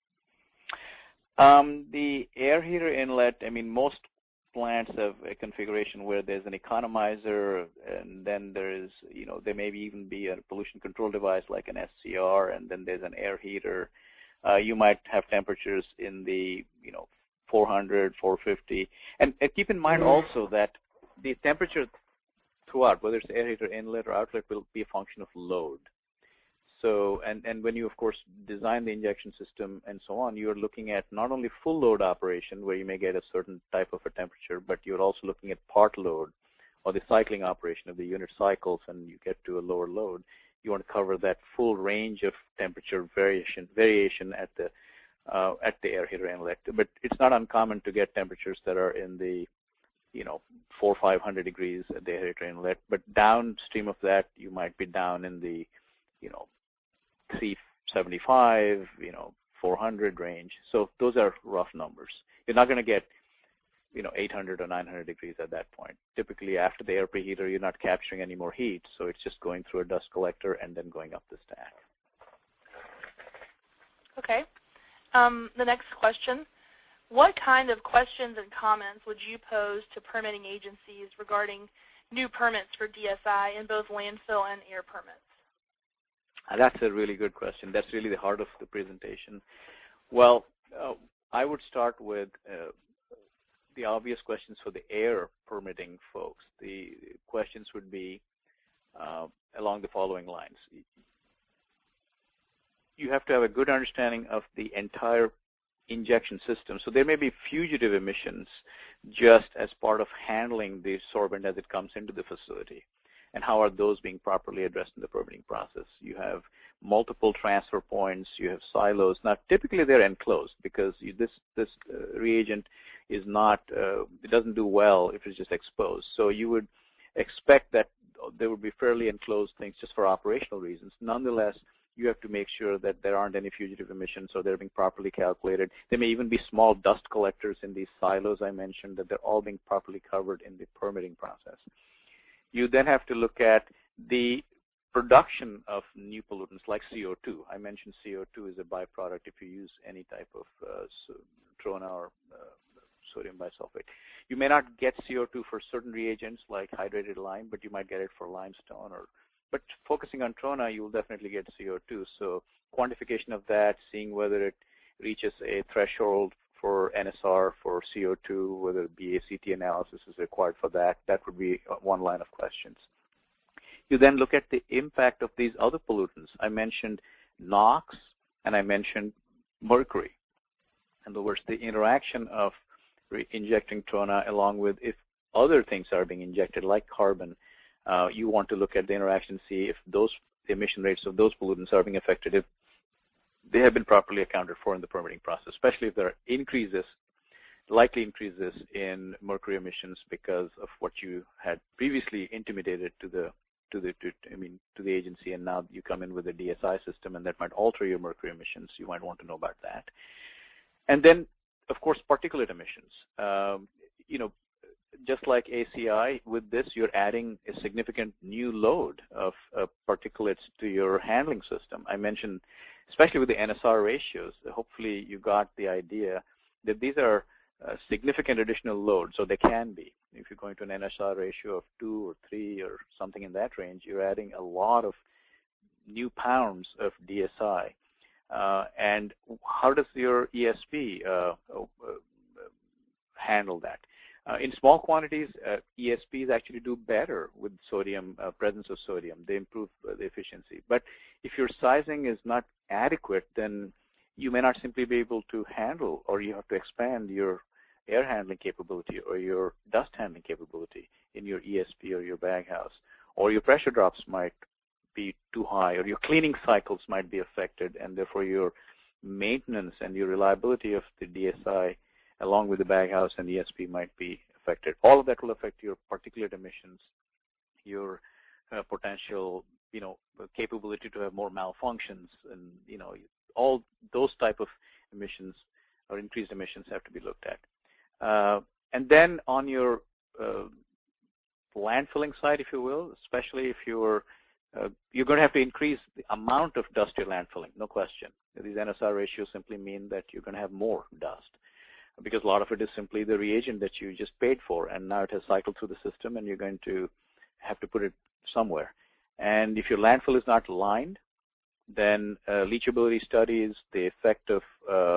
Um, the air heater inlet, I mean, most plants have a configuration where there's an economizer, and then there is, you know, there may even be a pollution control device like an S C R, and then there's an air heater. Uh, you might have temperatures in the, you know, four hundred, four fifty. And, and keep in mind also that the temperature throughout, whether it's air heater inlet or outlet, will be a function of load. So, and, and when you, of course, design the injection system and so on, you're looking at not only full load operation, where you may get a certain type of a temperature, but you're also looking at part load or the cycling operation of the unit cycles, and you get to a lower load. You want to cover that full range of temperature variation variation at the uh, at the air heater inlet. But it's not uncommon to get temperatures that are in the, you know, four or five hundred degrees at the air heater inlet. But downstream of that, you might be down in the, you know, three seventy-five, you know, four hundred range. So those are rough numbers. You're not going to get you know, eight hundred or nine hundred degrees at that point. Typically, after the air preheater, you're not capturing any more heat, so it's just going through a dust collector and then going up the stack. Okay. Um, the next question. What kind of questions and comments would you pose to permitting agencies regarding new permits for D S I in both landfill and air permits? Uh, that's a really good question. That's really the heart of the presentation. Well, uh, I would start with uh, the obvious questions for the air permitting folks. The questions would be uh, along the following lines. You have to have a good understanding of the entire injection system. So there may be fugitive emissions just as part of handling the sorbent as it comes into the facility. And how are those being properly addressed in the permitting process? You have multiple transfer points. You have silos. Now, typically they're enclosed because you, this this uh, reagent is not, uh, it doesn't do well if it's just exposed. So you would expect that there would be fairly enclosed things just for operational reasons. Nonetheless, you have to make sure that there aren't any fugitive emissions or they're being properly calculated. There may even be small dust collectors in these silos I mentioned, that they're all being properly covered in the permitting process. You then have to look at the production of new pollutants like C O two. I mentioned C O two is a byproduct if you use any type of uh, so, trona or uh, sodium bisulfate. You may not get C O two for certain reagents like hydrated lime, but you might get it for limestone. Or, but focusing on trona, you will definitely get C O two. So quantification of that, seeing whether it reaches a threshold for N S R, for C O two, whether B A C T analysis is required for that. That would be one line of questions. You then look at the impact of these other pollutants. I mentioned NOx and I mentioned mercury. In other words, the interaction of injecting trona along with if other things are being injected like carbon, uh, you want to look at the interaction, see if those the emission rates of those pollutants are being affected, if they have been properly accounted for in the permitting process, especially if there are increases, likely increases in mercury emissions because of what you had previously intimated to the to the to, I mean to the agency, and now you come in with a D S I system, and that might alter your mercury emissions. You might want to know about that. And then, of course, particulate emissions. Um, you know, just like A C I, with this, you're adding a significant new load of uh, particulates to your handling system. I mentioned, especially with the N S R ratios, hopefully you got the idea that these are uh, significant additional loads, so they can be. If you're going to an N S R ratio of two or three or something in that range, you're adding a lot of new pounds of D S I. Uh, and how does your E S P uh, uh, handle that? Uh, in small quantities, uh, E S Ps actually do better with sodium, uh, presence of sodium. They improve uh, the efficiency. But if your sizing is not adequate, then you may not simply be able to handle, or you have to expand your air handling capability or your dust handling capability in your E S P or your bag house. Or your pressure drops might be too high, or your cleaning cycles might be affected, and therefore your maintenance and your reliability of the D S I along with the bag house and E S P might be affected. All of that will affect your particulate emissions, your uh, potential, you know, capability to have more malfunctions, and, you know, all those type of emissions or increased emissions have to be looked at. Uh, and then on your uh, landfilling side, if you will, especially if you're uh, you're going to have to increase the amount of dust you're landfilling, no question. These N S R ratios simply mean that you're going to have more dust, because a lot of it is simply the reagent that you just paid for, and now it has cycled through the system, and you're going to have to put it somewhere. And if your landfill is not lined, then uh, leachability studies, the effect of uh,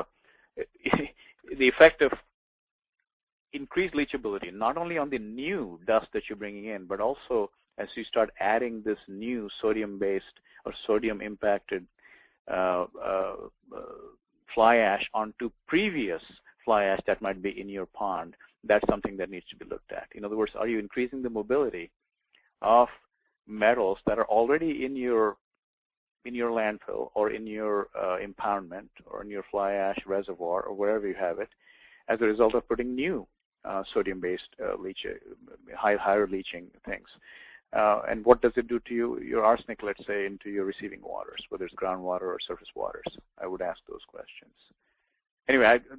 the effect of increased leachability, not only on the new dust that you're bringing in, but also as you start adding this new sodium-based or sodium-impacted uh, uh, uh, fly ash onto previous fly ash that might be in your pond, that's something that needs to be looked at. In other words, are you increasing the mobility of metals that are already in your in your landfill or in your uh, impoundment or in your fly ash reservoir or wherever you have it as a result of putting new uh, sodium-based uh, leach, high, higher leaching things? Uh, and what does it do to you, your arsenic, let's say, into your receiving waters, whether it's groundwater or surface waters? I would ask those questions. Anyway, I,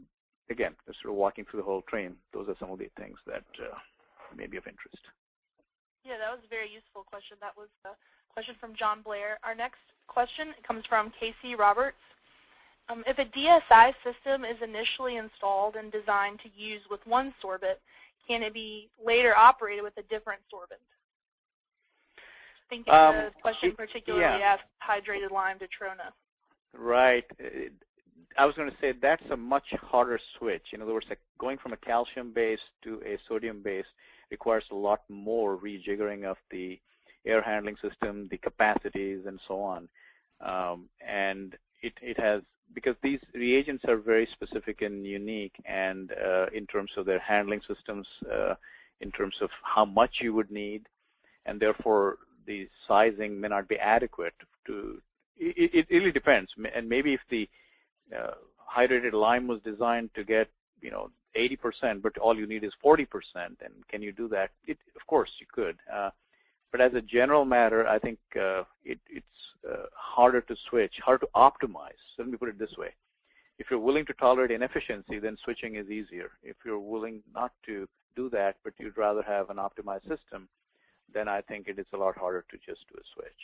again, just sort of walking through the whole train, those are some of the things that uh, may be of interest. Yeah, that was a very useful question. That was a question from John Blair. Our next question comes from Casey Roberts. Um, if a D S I system is initially installed and designed to use with one sorbent, can it be later operated with a different sorbent? I think um, the question it, particularly yeah. asked hydrated lime to Trona. Right. It, I was going to say that's a much harder switch. In other words, like going from a calcium base to a sodium base requires a lot more rejiggering of the air handling system, the capacities, and so on. Um, and it, it has, because these reagents are very specific and unique, and uh, in terms of their handling systems, uh, in terms of how much you would need, and therefore the sizing may not be adequate to, it, it really depends. And maybe if the uh, hydrated lime was designed to get, you know, eighty percent, but all you need is forty percent, and can you do that? It, of course you could. Uh, but as a general matter, I think uh, it, it's uh, harder to switch, harder to optimize. So let me put it this way. If you're willing to tolerate inefficiency, then switching is easier. If you're willing not to do that, but you'd rather have an optimized system, then I think it is a lot harder to just do a switch.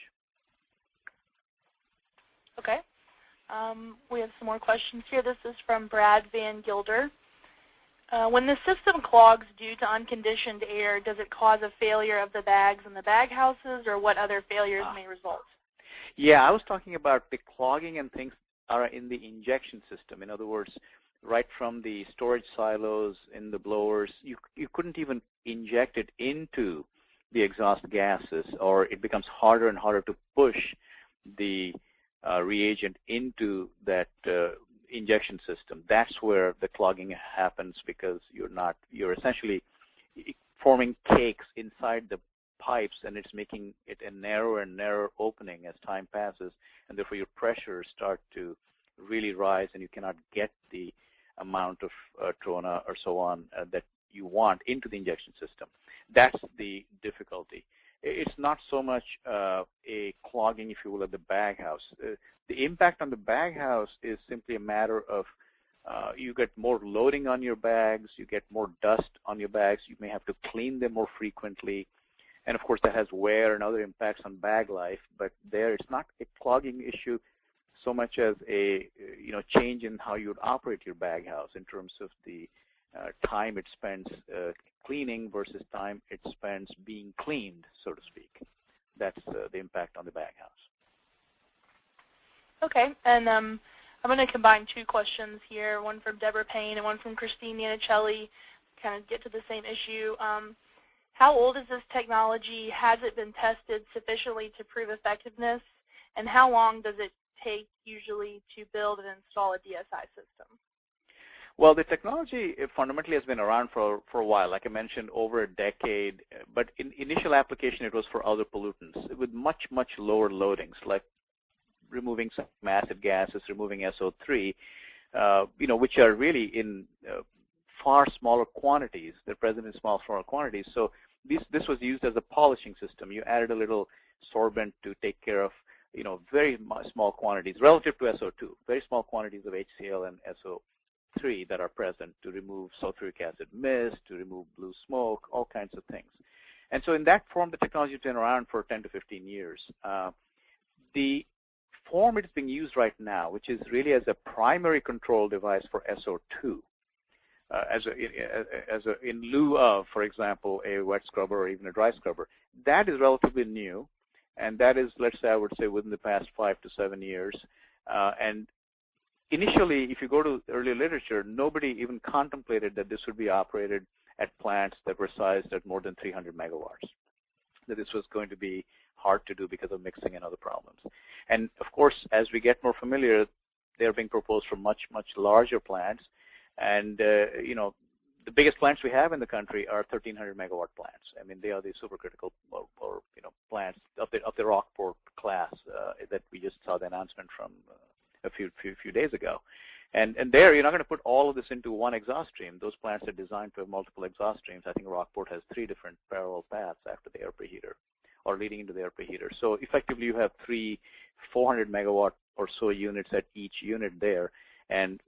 Okay. Um, we have some more questions here. This is from Brad Van Gilder. Uh, when the system clogs due to unconditioned air, does it cause a failure of the bags and the bag houses, or what other failures ah. may result? Yeah, I was talking about the clogging and things are in the injection system. In other words, right from the storage silos in the blowers, you you couldn't even inject it into the exhaust gases, or it becomes harder and harder to push the uh, reagent into that uh, injection system. That's where the clogging happens, because you're not, you're essentially forming cakes inside the pipes, and it's making it a narrower and narrower opening as time passes, and therefore your pressures start to really rise, and you cannot get the amount of uh, Trona or so on uh, that you want into the injection system. That's the difficulty. It's not so much uh, a clogging, if you will, at the bag house. Uh, the impact on the bag house is simply a matter of uh, you get more loading on your bags, you get more dust on your bags, you may have to clean them more frequently, and of course that has wear and other impacts on bag life. But there, it's not a clogging issue so much as a you know change in how you would operate your bag house in terms of the uh, time it spends uh, cleaning versus time it spends being cleaned, so to speak. That's uh, the impact on the bag house. Okay, and um, I'm going to combine two questions here, one from Deborah Payne and one from Christine Iannicelli, kind of get to the same issue. Um, how old is this technology? Has it been tested sufficiently to prove effectiveness? And how long does it take usually to build and install a D S I system? Well, the technology fundamentally has been around for, for a while, like I mentioned, over a decade. But in initial application, it was for other pollutants with much, much lower loadings, like removing some acid gases, removing S O three, uh, you know, which are really in uh, far smaller quantities. They're present in small, smaller quantities. So this, this was used as a polishing system. You added a little sorbent to take care of, you know, very small quantities relative to S O two, very small quantities of H C L and S O three that are present to remove sulfuric acid mist, to remove blue smoke, all kinds of things. And so in that form, the technology has been around for ten to fifteen years. Uh, the form it's being used right now, which is really as a primary control device for S O two, uh, as, a, as a, in lieu of, for example, a wet scrubber or even a dry scrubber, that is relatively new. And that is, let's say, I would say within the past five to seven years. Uh, and initially, if you go to earlier literature, nobody even contemplated that this would be operated at plants that were sized at more than three hundred megawatts, that this was going to be hard to do because of mixing and other problems. And of course, as we get more familiar, they're being proposed for much, much larger plants. And, uh, you know, the biggest plants we have in the country are thirteen hundred megawatt plants. I mean, they are the supercritical or, or you know, plants of the, of the Rockport class uh, that we just saw the announcement from uh, a few, few, few days ago. And, and there, you're not going to put all of this into one exhaust stream. Those plants are designed to have multiple exhaust streams. I think Rockport has three different parallel paths after the air preheater, or leading into the air preheater. So effectively, you have three four hundred megawatt or so units at each unit there. And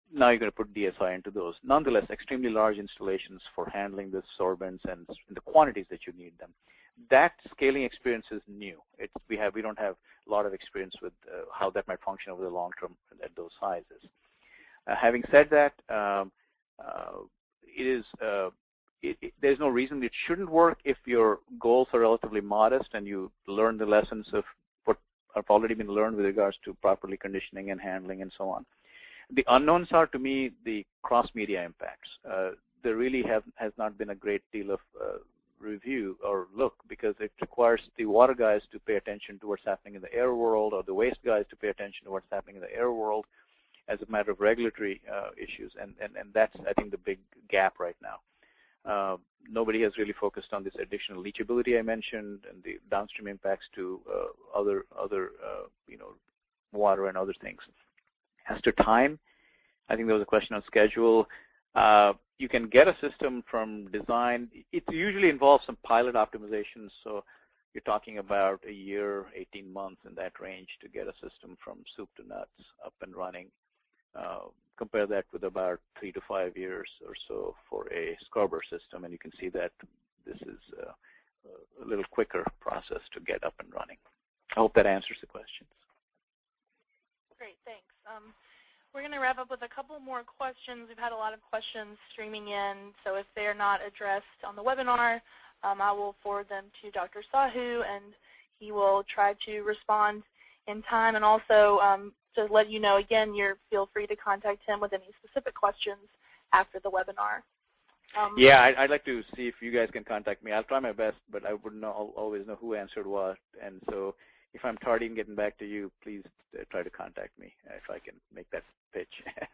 now you're going to put D S I into those. Nonetheless, extremely large installations for handling the sorbents and the quantities that you need them. That scaling experience is new. It's, we have we don't have a lot of experience with uh, how that might function over the long term at those sizes. Uh, having said that, um, uh, it is uh, it, it, there's no reason it shouldn't work if your goals are relatively modest and you learn the lessons of what have already been learned with regards to properly conditioning and handling and so on. The unknowns are, to me, the cross-media impacts. Uh, there really have has not been a great deal of uh, review or look, because it requires the water guys to pay attention to what's happening in the air world, or the waste guys to pay attention to what's happening in the air world as a matter of regulatory uh, issues, and, and, and that's, I think, the big gap right now. Uh, nobody has really focused on this additional leachability I mentioned and the downstream impacts to uh, other, other uh, you know, water and other things. As to time, I think there was a question on schedule. Uh, you can get a system from design. It usually involves some pilot optimizations, so you're talking about a year, eighteen months in that range to get a system from soup to nuts up and running. Uh, compare that with about three to five years or so for a scrubber system, and you can see that this is uh, a little quicker process to get up and running. I hope that answers the questions. Great, thanks. Um, we're going to wrap up with a couple more questions. We've had a lot of questions streaming in, so if they're not addressed on the webinar, um, I will forward them to Doctor Sahu, and he will try to respond in time. And also, um, to let you know, again, you're feel free to contact him with any specific questions after the webinar. Um, yeah, I'd, I'd like to see if you guys can contact me. I'll try my best, but I wouldn't know, always know who answered what, and so if I'm tardy in getting back to you, please uh, try to contact me uh, if I can make that pitch.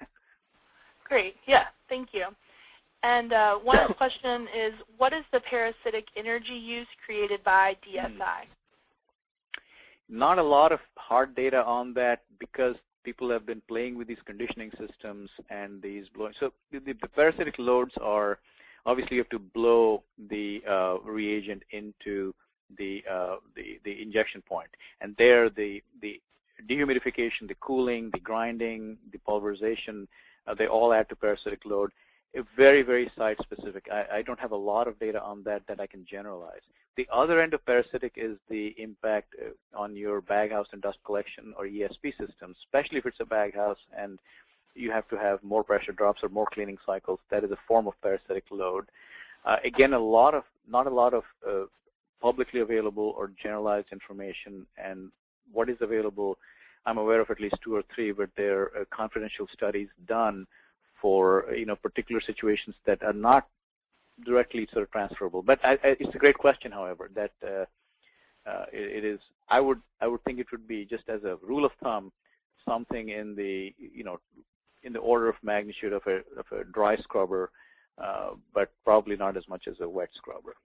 Great. Yeah, thank you. And uh, one question is, what is the parasitic energy use created by D S I? Not a lot of hard data on that because people have been playing with these conditioning systems and these blowing. So the, the parasitic loads are, obviously you have to blow the uh, reagent into the, uh, the the injection point, and there the the dehumidification, the cooling, the grinding, the pulverization, uh, they all add to parasitic load. It's very very site specific. I, I don't have a lot of data on that that I can generalize. The other end of parasitic is the impact uh, on your baghouse and dust collection or E S P systems, especially if it's a baghouse and you have to have more pressure drops or more cleaning cycles. That is a form of parasitic load. Uh, again, a lot of not a lot of uh, publicly available or generalized information, and what is available, I'm aware of at least two or three, but they're uh, confidential studies done for you know particular situations that are not directly sort of transferable. But I, I, it's a great question, however, that uh, uh, it, it is. I would I would think it would be, just as a rule of thumb, something in the you know in the order of magnitude of a of a dry scrubber, uh, but probably not as much as a wet scrubber.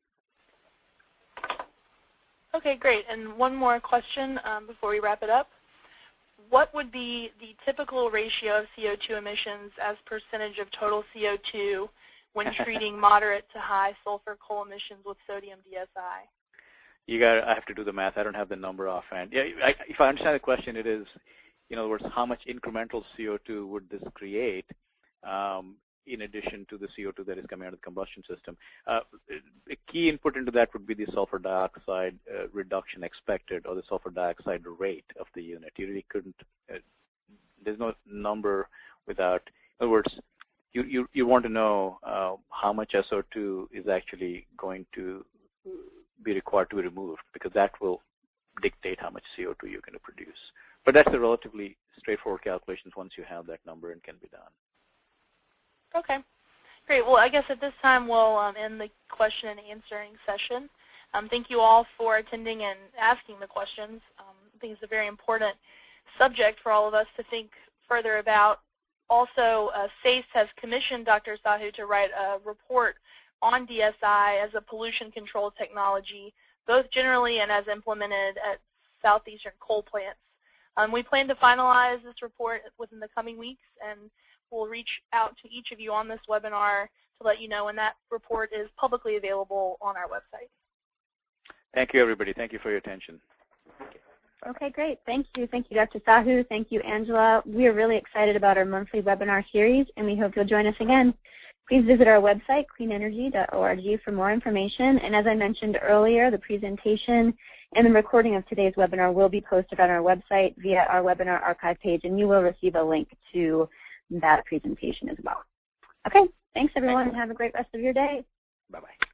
Okay, great. And one more question um, before we wrap it up. What would be the typical ratio of C O two emissions as percentage of total C O two when treating moderate to high sulfur coal emissions with sodium D S I? You got. I have to do the math. I don't have the number offhand. Yeah, I, if I understand the question, it is, in other words, how much incremental C O two would this create um, in addition to the C O two that is coming out of the combustion system? Uh, a key input into that would be the sulfur dioxide uh, reduction expected, or the sulfur dioxide rate of the unit. You really couldn't. Uh, there's no number without. In other words, you you, you want to know uh, how much S O two is actually going to be required to be removed, because that will dictate how much C O two you're going to produce. But that's a relatively straightforward calculation once you have that number and can be done. Okay, great. Well, I guess at this time we'll um, end the question and answering session. Um, thank you all for attending and asking the questions. Um, I think it's a very important subject for all of us to think further about. Also, uh, SACE has commissioned Doctor Sahu to write a report on D S I as a pollution control technology, both generally and as implemented at southeastern coal plants. Um, we plan to finalize this report within the coming weeks, and we'll reach out to each of you on this webinar to let you know when that report is publicly available on our website. Thank you, everybody. Thank you for your attention. Okay, great. Thank you. Thank you, Doctor Sahu. Thank you, Angela. We are really excited about our monthly webinar series, and we hope you'll join us again. Please visit our website, clean energy dot org, for more information. And as I mentioned earlier, the presentation and the recording of today's webinar will be posted on our website via our webinar archive page, and you will receive a link to that presentation as well. Okay, thanks, everyone, and have a great rest of your day. Bye-bye.